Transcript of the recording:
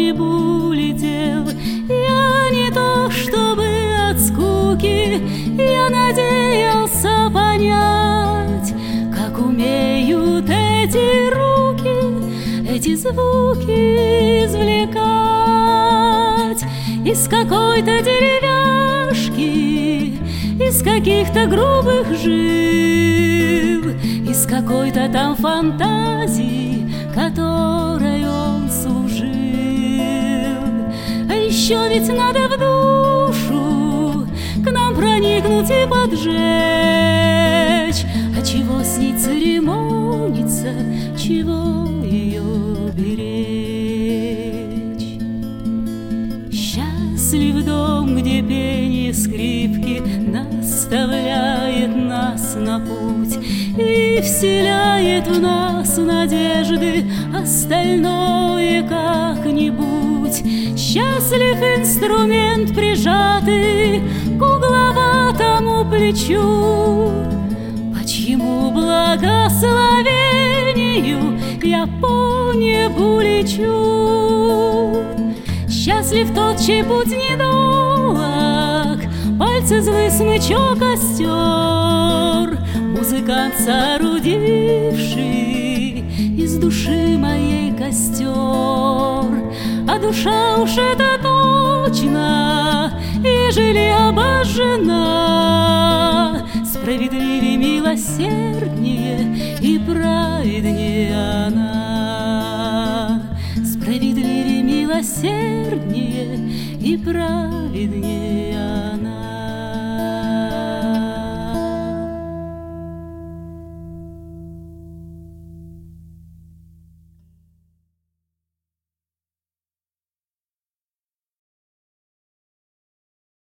небу летел. Я не то чтобы от скуки, я надеялся понять, как умеют эти руки эти звуки извлекать из какой-то деревяшки, из каких-то грубых жил, из какой-то там фантазии, которой он служил. А еще ведь надо в душу к нам проникнуть и поджечь. А чего с ней церемониться, чего ее беречь? Счастлив дом, где пение скрипки наставляет нас на путь и вселяет в нас надежды, остальное как-нибудь. Счастлив инструмент, прижатый к угловатому плечу, по чьему благословению я по небу лечу. Счастлив тот, чей путь недолг, пальцы злый смычок остер, музыкант, соорудивший из души моей костер. А душа уж это точно, ежели обожжена, справедливее, милосерднее и праведнее она. Справедливее, милосерднее и праведнее